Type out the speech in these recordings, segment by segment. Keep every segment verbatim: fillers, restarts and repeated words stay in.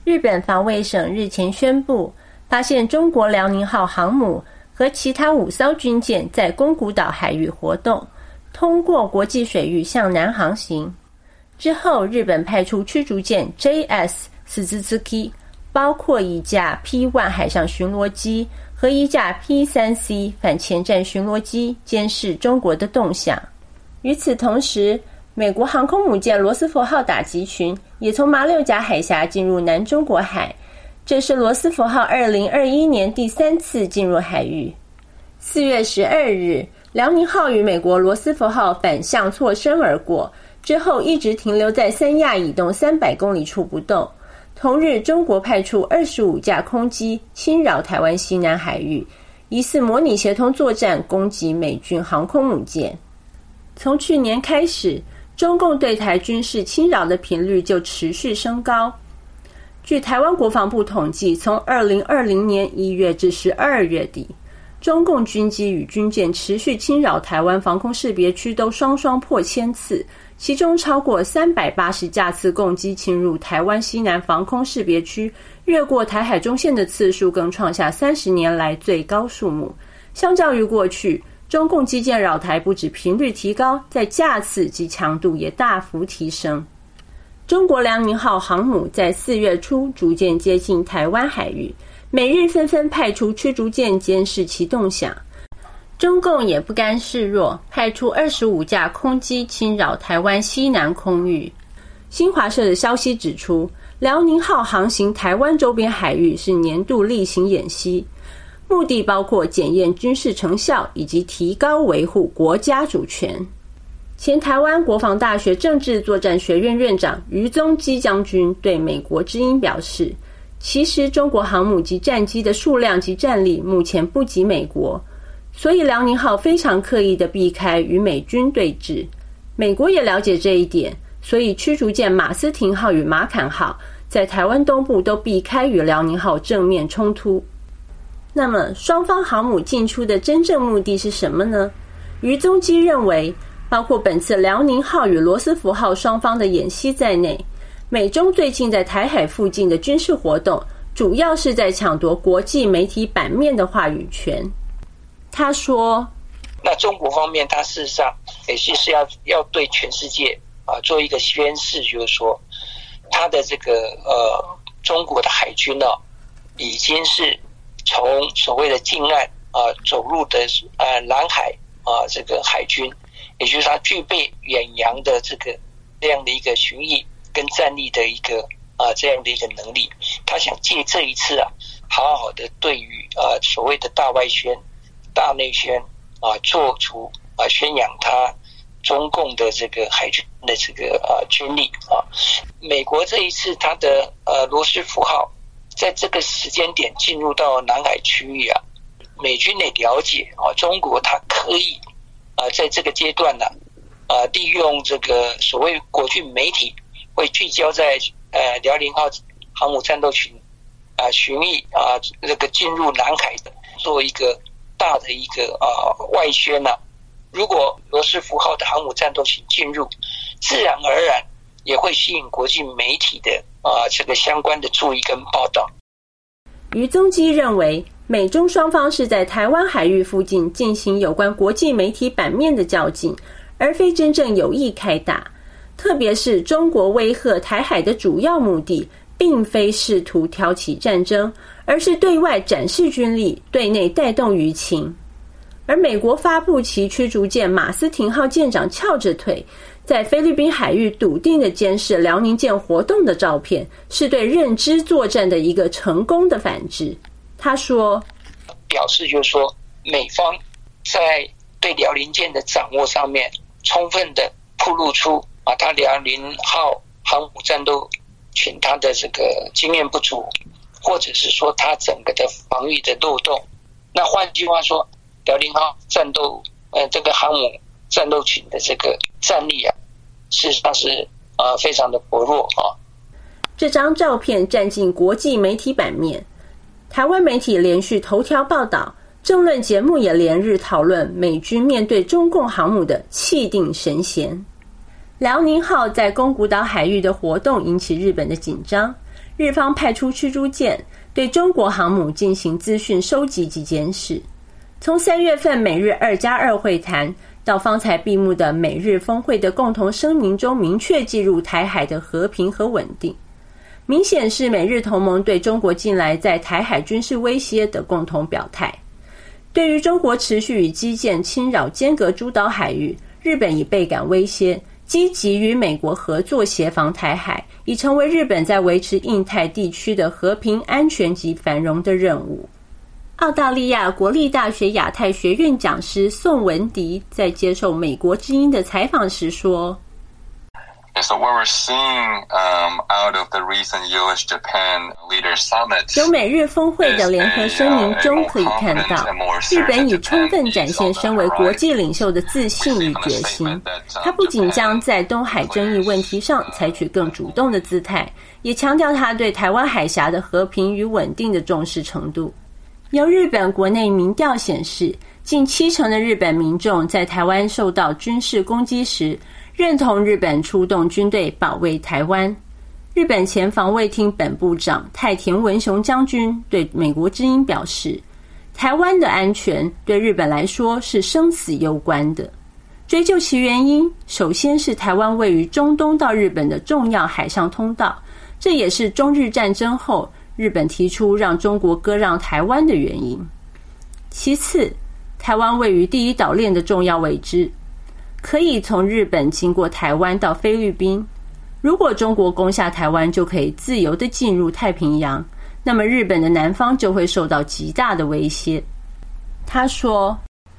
日本防卫省日前宣布，发现中国辽宁号航母和其他五艘军舰在宫古岛海域活动，通过国际水域向南航行。之后，日本派出驱逐舰 J S Suzuki， 包括一架 P 一 海上巡逻机和一架 P 三 C 反潜战巡逻机，监视中国的动向。与此同时，美国航空母舰罗斯福号打击群也从马六甲海峡进入南中国海，这是罗斯福号二零二一年第三次进入海域。四月十二日，辽宁号与美国罗斯福号反向错身而过，之后一直停留在三亚以东三百公里处不动。同日，中国派出二十五架空机侵扰台湾西南海域，疑似模拟协同作战攻击美军航空母舰。从去年开始，中共对台军事侵扰的频率就持续升高。据台湾国防部统计，从二零二零年一月至十二月底，中共军机与军舰持续侵扰台湾防空识别区都双双破千次，其中超过三百八十架次共机侵入台湾西南防空识别区，越过台海中线的次数更创下三十年来最高数目。相较于过去，中共机舰扰台不止频率提高，在架次及强度也大幅提升。中国辽宁号航母在四月初逐渐接近台湾海域，美日纷纷派出驱逐舰监视其动向。中共也不甘示弱，派出二十五架空机侵扰台湾西南空域。新华社的消息指出，辽宁号航行台湾周边海域是年度例行演习，目的包括检验军事成效以及提高维护国家主权。前台湾国防大学政治作战学院院长余宗基将军对美国之音表示，其实中国航母及战机的数量及战力目前不及美国，所以辽宁号非常刻意地避开与美军对峙。美国也了解这一点，所以驱逐舰马斯廷号与马坎号在台湾东部都避开与辽宁号正面冲突。那么双方航母进出的真正目的是什么呢？余宗基认为，包括本次辽宁号与罗斯福号双方的演习在内，美中最近在台海附近的军事活动主要是在抢夺国际媒体版面的话语权。他说， 那中国方面他事实上也是要要对全世界啊做一个宣示，就是说他的这个呃中国的海军呢、啊、已经是从所谓的近岸啊走入的呃南海啊这个海军，也就是它具备远洋的这个这样的一个巡弋跟战力的一个啊这样的一个能力。他想借这一次啊，好好的对于啊所谓的大外宣、大内宣啊做出啊宣扬他中共的这个海军的这个啊军力啊。美国这一次他的呃罗斯福号在这个时间点进入到南海区域啊，美军也了解啊，中国他刻意啊在这个阶段呢啊，啊利用这个所谓国际媒体会聚焦在呃辽宁号航母战斗群啊巡弋啊这个进入南海的做一个大的一个啊外宣呢、啊。如果罗斯福号的航母战斗群进入，自然而然也会吸引国际媒体的啊这个相关的注意跟报道。 余宗基认为，美中双方是在台湾海域附近进行有关国际媒体版面的较劲，而非真正有意开打。特别是中国威吓台海的主要目的，并非试图挑起战争，而是对外展示军力，对内带动舆情。而美国发布其驱逐舰马斯廷号舰长翘着腿在菲律宾海域笃定地监视辽宁舰活动的照片，是对认知作战的一个成功的反制。他说， 表示就是说美方在对辽宁舰的掌握上面充分的暴露出啊，他辽宁号航母战斗群他的这个经验不足，或者是说他整个的防御的漏洞。那换句话说，辽宁号战斗呃这个航母战斗群的这个战力啊，事实上是啊、呃、非常的薄弱啊。 这张照片占尽国际媒体版面，台湾媒体连续头条报道，政论节目也连日讨论美军面对中共航母的气定神闲。辽宁号在宫古岛海域的活动引起日本的紧张， 日方派出驱逐舰对中国航母进行资讯收集及监视。从三月份美日二加二会谈到方才闭幕的美日峰会的共同声明中，明确记录台海的和平和稳定，明显是美日同盟对中国近来在台海军事威胁的共同表态。对于中国持续与基建侵扰尖阁诸岛海域，日本已倍感威胁，积极与美国合作协防台海，已成为日本在维持印太地区的和平、安全及繁荣的任务。澳大利亚国立大学亚太学院讲师宋文迪在接受美国之音的采访时说 So what we're seeing um, out of the recent U S Japan leader summit 由美日峰会的联合声明中可以看到，日本已充分展现身为国际领袖的自信与决心。他不仅将在东海争议问题上采取更主动的姿态，也强调他对台湾海峡的和平与稳定的重视程度。由日本国内民调显示，近七成的日本民众在台湾受到军事攻击时认同日本出动军队保卫台湾。日本前防卫厅本部长太田文雄将军对美国之音表示，台湾的安全对日本来说是生死攸关的。追究其原因，首先是台湾位于中东到日本的重要海上通道，这也是中日战争后日本提出让中国割让台湾的原因。其次，台湾位于第一岛链的重要位置，可以从日本经过台湾到菲律宾。如果中国攻下台湾，就可以自由地进入太平洋，那么日本的南方就会受到极大的威胁。他说，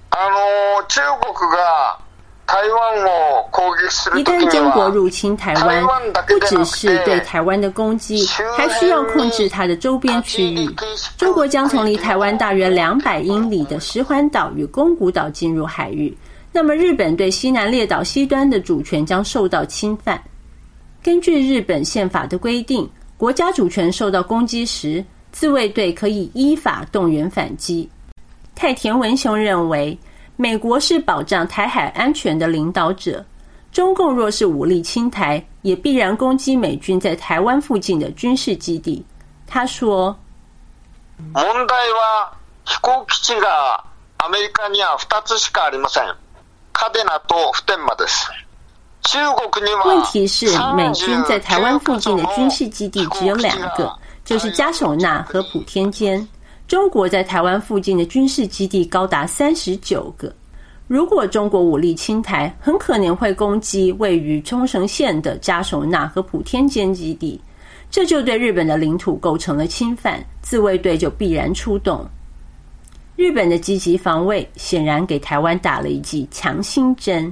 一旦中国入侵台湾，不只是对台湾的攻击，还需要控制它的周边区域。中国将从离台湾大约两百英里的石环岛与宫古岛进入海域，那么日本对西南列岛西端的主权将受到侵犯。根据日本宪法的规定，国家主权受到攻击时，自卫队可以依法动员反击。太田文雄认为，美国是保障台海安全的领导者，中共若是武力侵台，也必然攻击美军在台湾附近的军事基地。他说， 問題は飛行基地がアメリカにはふたつしかありません。嘉手納と普天間です。 问题是，美军在台湾附近的军事基地只有两个，就是嘉手纳和普天间。中国在台湾附近的军事基地高达三十九个。如果中国武力侵台，很可能会攻击位于冲绳县的嘉手纳和普天间基地，这就对日本的领土构成了侵犯，自卫队就必然出动。日本的积极防卫显然给台湾打了一剂强心针。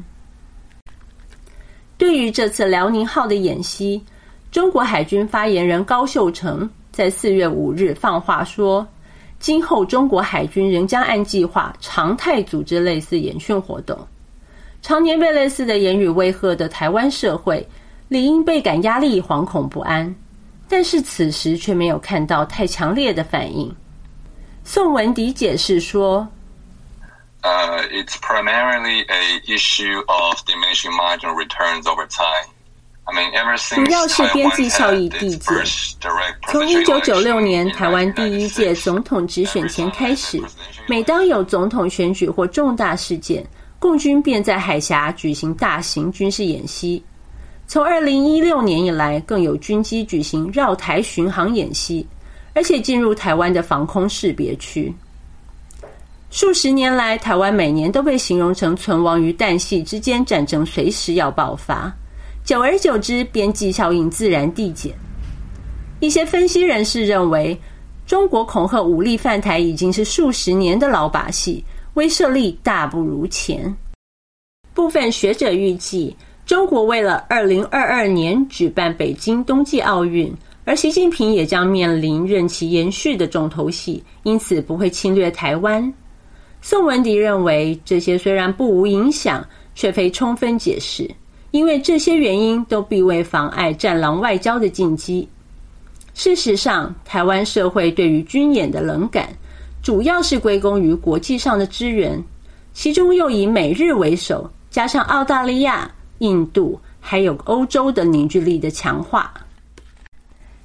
对于这次辽宁号的演习，中国海军发言人高秀成在四月五日放话说，今后中国海军仍将按计划常态组织类似演训活动。常年被类似的言语威吓的台湾社会，理应倍感压力、惶恐不安，但是此时却没有看到太强烈的反应。宋文迪解释说， Uh, it's primarily a issue of diminishing marginal returns over time. I mean, ever since 主要是边际效益递减。从一九九六年台湾第一届总统直选前开始，每当有总统选举或重大事件，共军便在海峡举行大型军事演习。从二零一六年以来，更有军机举行绕台巡航演习，而且进入台湾的防空识别区。数十年来，台湾每年都被形容成存亡于旦夕之间，战争随时要爆发。久而久之，边际效应自然递减。一些分析人士认为，中国恐吓武力犯台已经是数十年的老把戏，威慑力大不如前。部分学者预计，中国为了二零二二年举办北京冬季奥运，而习近平也将面临任期延续的重头戏，因此不会侵略台湾。宋文迪认为，这些虽然不无影响，却非充分解释，因为这些原因都必未妨碍战狼外交的进击。事实上，台湾社会对于军演的冷感，主要是归功于国际上的支援，其中又以美日为首，加上澳大利亚、印度还有欧洲的凝聚力的强化。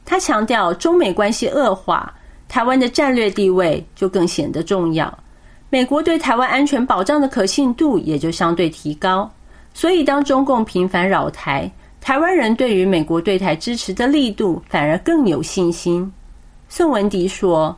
他强调中美关系恶化，台湾的战略地位就更显得重要，美国对台湾安全保障的可信度也就相对提高。所以当中共频繁扰台，台湾人对于美国对台支持的力度反而更有信心。宋文迪说，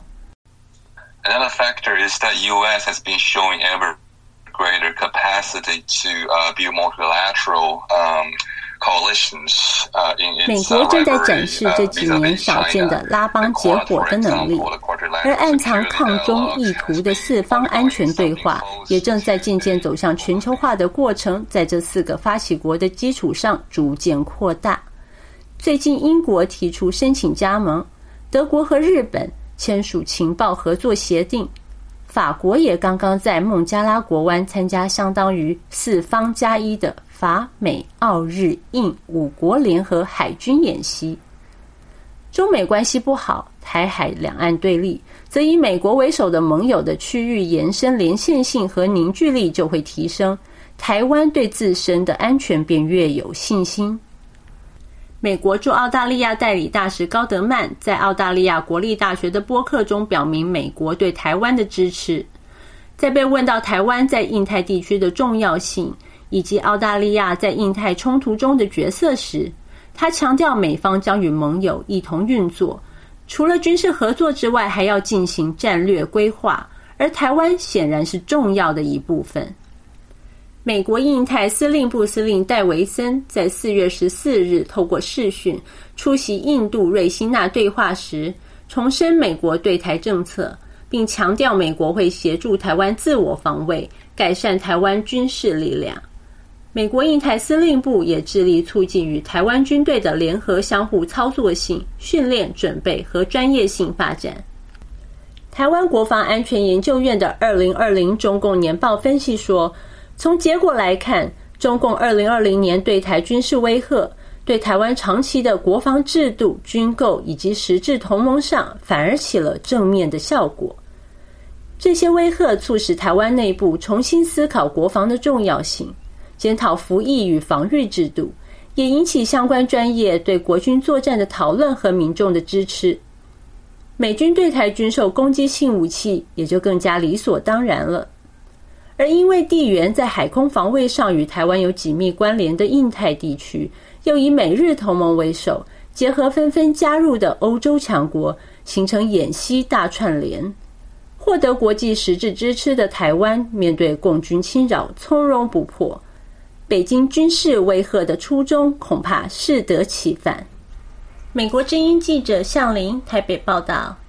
Another factor is that U S has been showing ever greater capacity to uh, build multilateral um, coalitions uh, in its 美国正在展示这几年少见的拉帮结伙的能力，而暗藏抗中意图的四方安全对话也正在渐渐走向全球化的过程，在这四个发起国的基础上逐渐扩大。最近英国提出申请加盟，德国和日本签署情报合作协定，法国也刚刚在孟加拉国湾参加相当于四方加一的法美澳日印五国联合海军演习。中美关系不好，台海两岸对立，则以美国为首的盟友的区域延伸连线性和凝聚力就会提升，台湾对自身的安全便越有信心。美国驻澳大利亚代理大使高德曼在澳大利亚国立大学的播客中表明美国对台湾的支持。在被问到台湾在印太地区的重要性以及澳大利亚在印太冲突中的角色时，他强调美方将与盟友一同运作，除了军事合作之外还要进行战略规划，而台湾显然是重要的一部分。美国印太司令部司令戴维森在四月十四日透过视讯出席印度瑞辛纳对话时，重申美国对台政策，并强调美国会协助台湾自我防卫，改善台湾军事力量。美国印太司令部也致力促进与台湾军队的联合相互操作性、训练准备和专业性发展。台湾国防安全研究院的二零二零中共年报分析说，从结果来看，中共二零二零年对台军事威吓，对台湾长期的国防制度、军购以及实质同盟上反而起了正面的效果。这些威吓促使台湾内部重新思考国防的重要性，检讨服役与防御制度，也引起相关专业对国军作战的讨论和民众的支持。美军对台军售攻击性武器也就更加理所当然了。而因为地缘在海空防卫上与台湾有紧密关联的印太地区，又以美日同盟为首，结合纷纷加入的欧洲强国，形成演习大串联。获得国际实质支持的台湾，面对共军侵扰从容不迫，北京军事威吓的初衷恐怕适得其反。美国之音记者向琳台北报道。